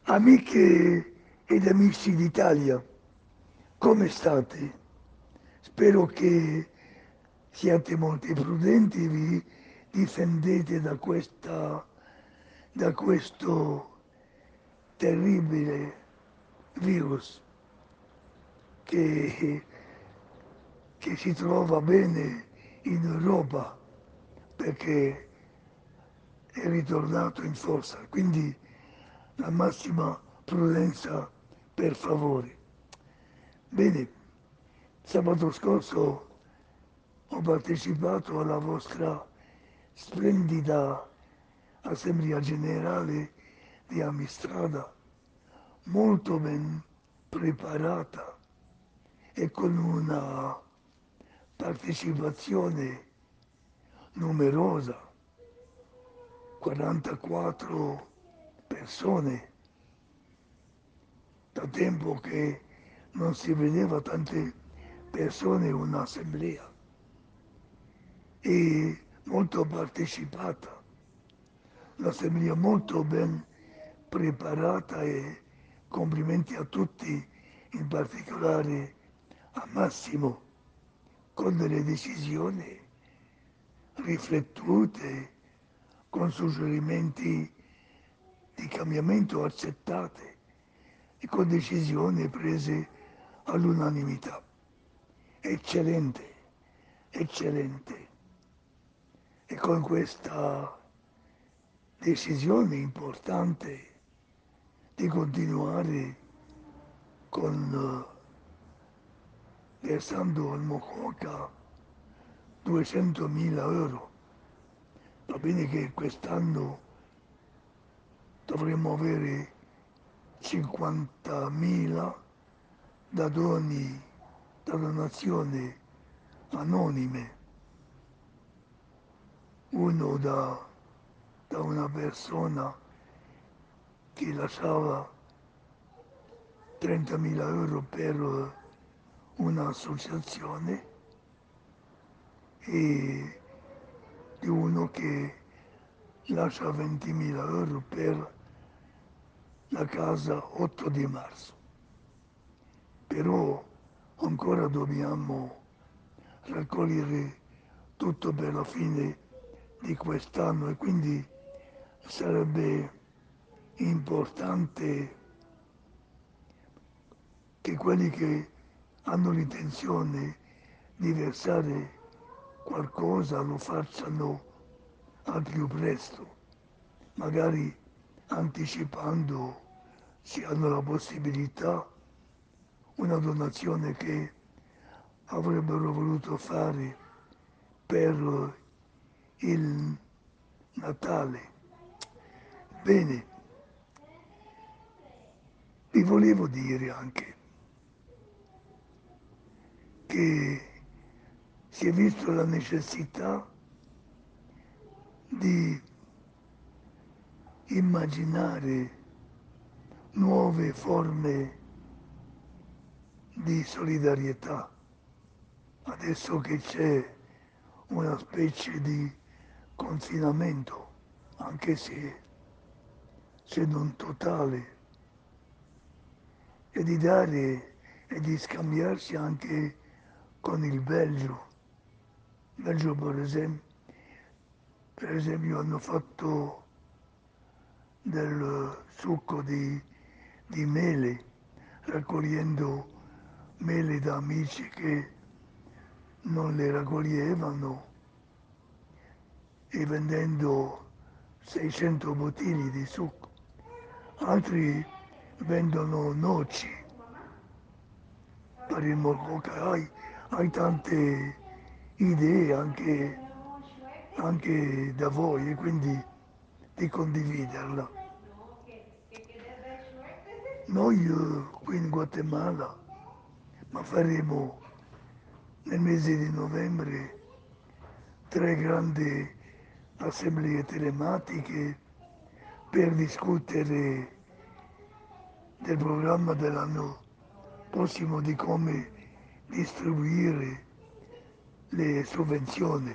Amiche ed amici d'Italia, come state? Spero che siate molto prudenti, vi difendete da questo terribile virus che, che si trova bene in Europa perché è ritornato in forza. Quindi la massima prudenza per favore. Bene, sabato scorso ho partecipato alla vostra splendida assemblea generale di Amistrada, molto ben preparata e con una partecipazione numerosa, 44 persone, da tempo che non si vedeva tante persone in un'assemblea e molto partecipata, l'assemblea molto ben preparata e complimenti a tutti, in particolare a Massimo, con delle decisioni riflettute, con suggerimenti di cambiamento accettate e con decisioni prese all'unanimità. Eccellente, eccellente. E con questa decisione importante di continuare con versando al Mococa 200.000 euro. Va bene che quest'anno dovremmo avere 50.000 da doni, da donazioni anonime, uno da una persona che lasciava 30.000 euro per un'associazione e di uno che lascia 20.000 euro per la casa 8 di marzo. Però ancora dobbiamo raccogliere tutto per la fine di quest'anno e quindi sarebbe importante che quelli che hanno l'intenzione di versare qualcosa lo facciano al più presto, magari anticipando, se hanno la possibilità, una donazione che avrebbero voluto fare per il Natale. Bene, vi volevo dire anche che si è visto la necessità di immaginare nuove forme di solidarietà, adesso che c'è una specie di confinamento, anche se non totale, e di dare e di scambiarsi anche con il Belgio. Il Belgio per esempio hanno fatto del succo di mele, raccogliendo mele da amici che non le raccoglievano e vendendo 600 bottiglie di succo. Altri vendono noci per il mococa. Hai tante idee anche da voi e quindi di condividerla. Noi qui in Guatemala, ma faremo nel mese di novembre 3 grandi assemblee telematiche per discutere del programma dell'anno prossimo di come distribuire le sovvenzioni.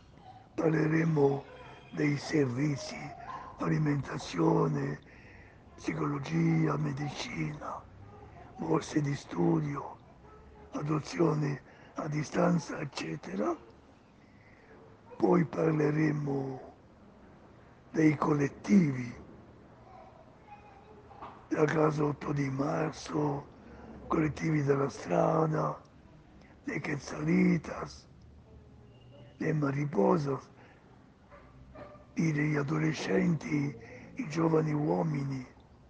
Parleremo dei servizi, alimentazione, psicologia, medicina, borse di studio, adozione a distanza, eccetera. Poi parleremo dei collettivi, della casa 8 di marzo, collettivi della strada, le Quetzalitas, le Mariposas, gli adolescenti, i giovani uomini.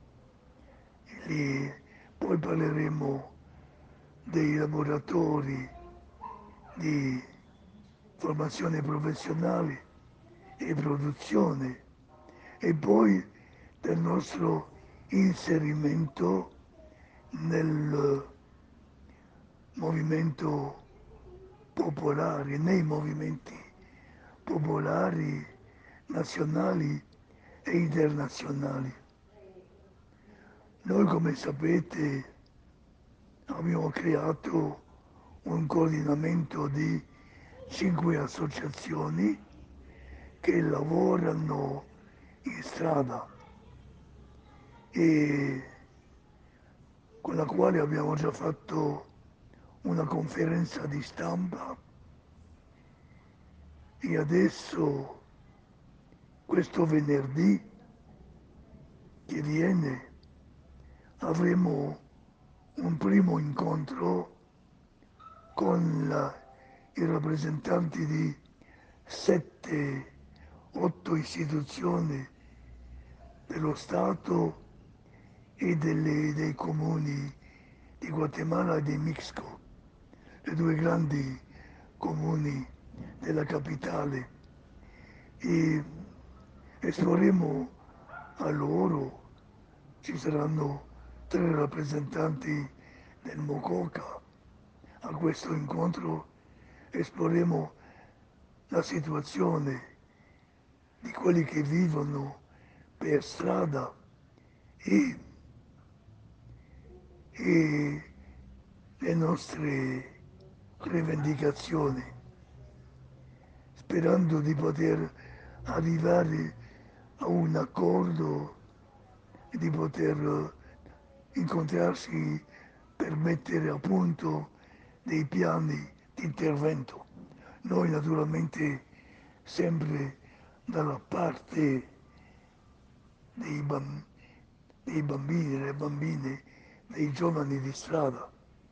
Lì. Poi parleremo dei laboratori di formazione professionale e produzione e poi del nostro inserimento nel movimento popolare, nei movimenti popolari nazionali e internazionali. Noi, come sapete, abbiamo creato un coordinamento di 5 associazioni che lavorano in strada e con la quale abbiamo già fatto una conferenza di stampa e adesso questo venerdì che viene avremo un primo incontro con i rappresentanti di 7-8 istituzioni dello Stato e dei comuni di Guatemala e di Mixco, le due grandi comuni della capitale, e esporremo a loro, ci saranno 3 rappresentanti del Mococa a questo incontro, esporremo la situazione di quelli che vivono per strada e, e le nostre rivendicazioni, sperando di poter arrivare a un accordo e di poter incontrarsi per mettere a punto dei piani di intervento. Noi naturalmente sempre dalla parte dei, dei bambini, delle bambine, dei giovani di strada.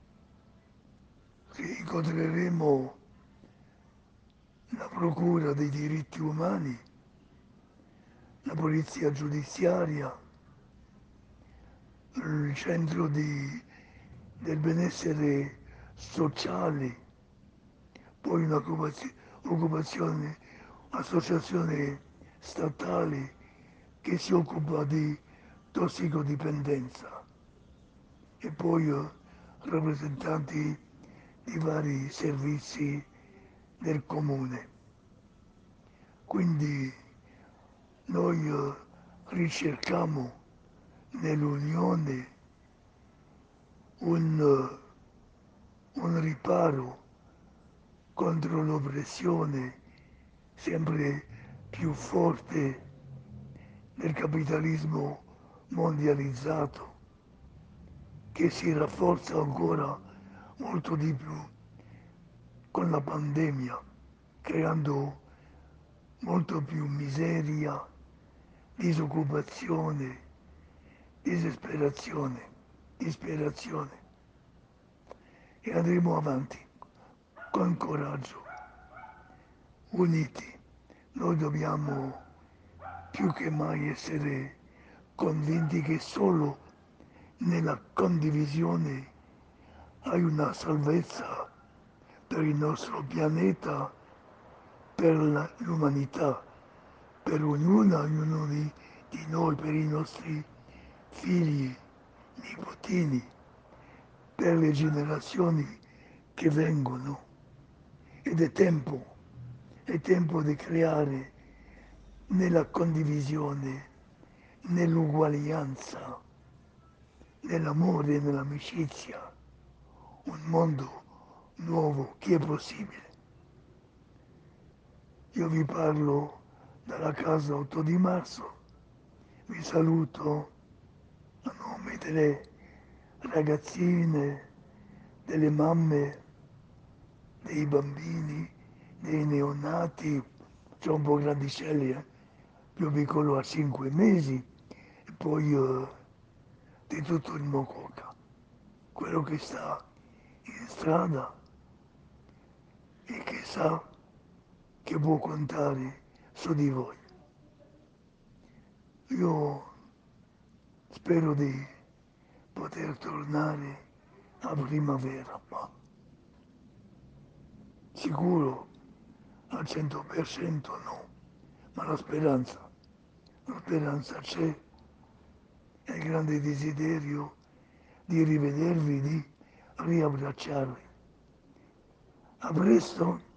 Incontreremo la Procura dei diritti umani, la Polizia giudiziaria, il Centro del benessere sociale, poi un'occupazione, associazione statale che si occupa di tossicodipendenza e poi rappresentanti di vari servizi del comune. Quindi noi ricerchiamo nell'unione un riparo contro l'oppressione sempre più forte del capitalismo mondializzato che si rafforza ancora molto di più con la pandemia, creando molto più miseria, disoccupazione, disperazione. E andremo avanti con coraggio, uniti. Noi dobbiamo più che mai essere convinti che solo nella condivisione hai una salvezza per il nostro pianeta, per l'umanità, per ognuno di noi, per i nostri figli, nipotini, per le generazioni che vengono. Ed è tempo di creare nella condivisione, nell'uguaglianza, nell'amore e nell'amicizia, un mondo nuovo che è possibile. Io vi parlo dalla casa 8 di marzo, vi saluto a nome delle ragazzine, delle mamme, dei bambini, dei neonati, sono un po' grandicelli, più piccolo a 5 mesi, e poi di tutto il Mococa, quello che sta in strada e che sa che può contare su di voi. Io spero di poter tornare a primavera, ma sicuro al 100% no, ma la speranza c'è e il grande desiderio di rivedervi, di riabbracciarvi. A presto.